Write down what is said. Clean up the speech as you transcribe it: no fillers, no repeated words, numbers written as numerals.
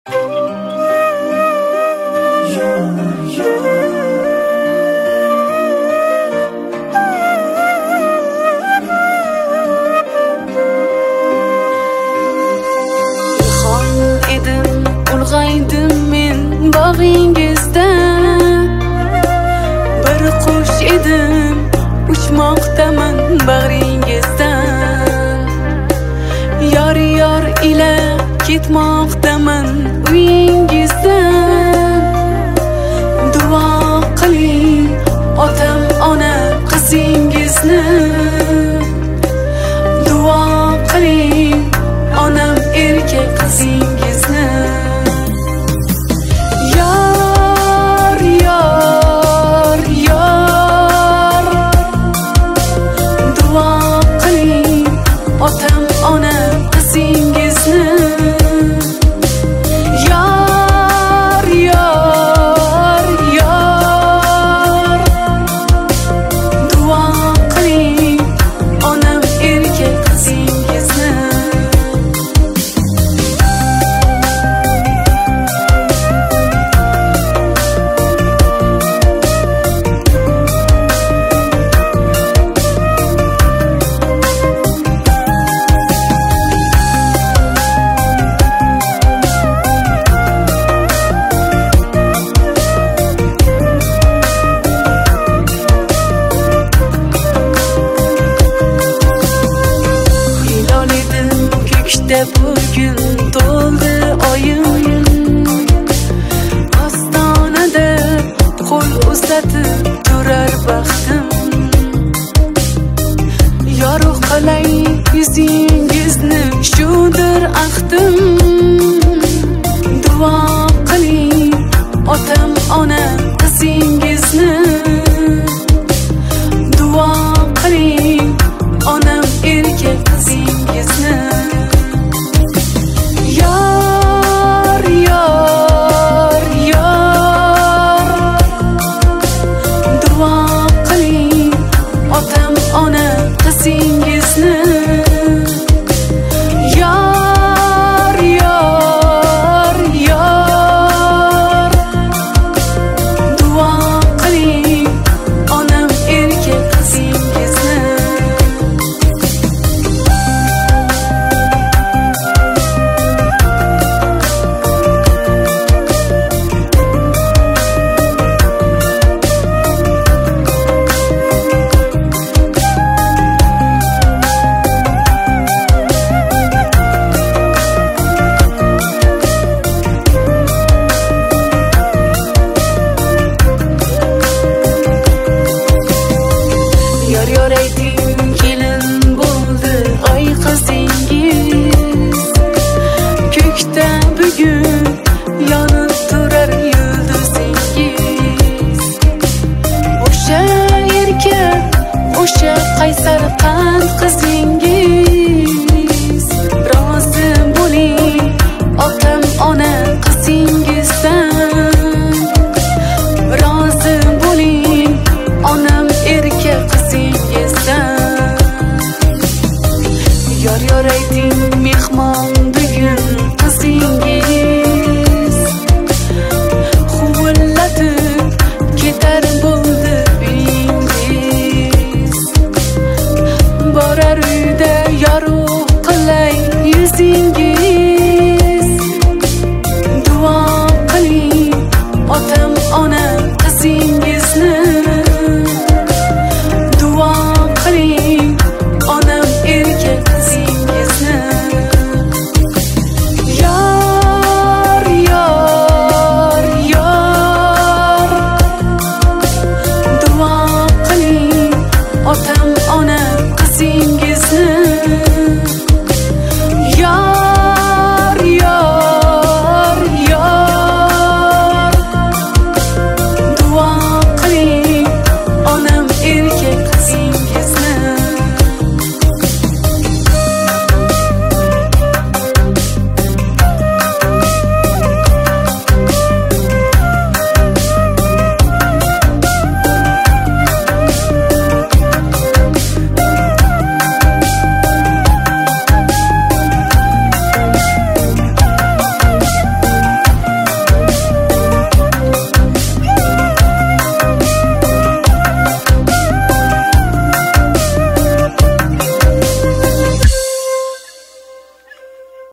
Bag'ingizda bir qush edim, uchmoqdaman bag'ringizda. Yor yor ila ketmoqdaman uyingizda. Duo qiling otam ona qizingizni. Duo qiling onam erkak qizingizni. Otam ona qizingizni. Yor yor yor, duo qiling onam erkak qizingizni. Bugün doldu oyun, ostonada qo'l uzatib turar baxtim. Yorug' qilay yuzingizni, shudir ahdim. Duo qiling otam ona qizingizni. Duo qiling onam erkak qizingizni. Yor yor yor, duo qiling otam ona qizingizni. Yor yor yor, duo qiling onam erkak qizingizni. Yor yor ayting kelin bo'ldi ay qizingiz. Ko'kda bugun yonib turar yulduzingiz. O'sha erkak, o'sha qaysar qand qizingiz. Rozi bo'ling otam ona qizingizdan.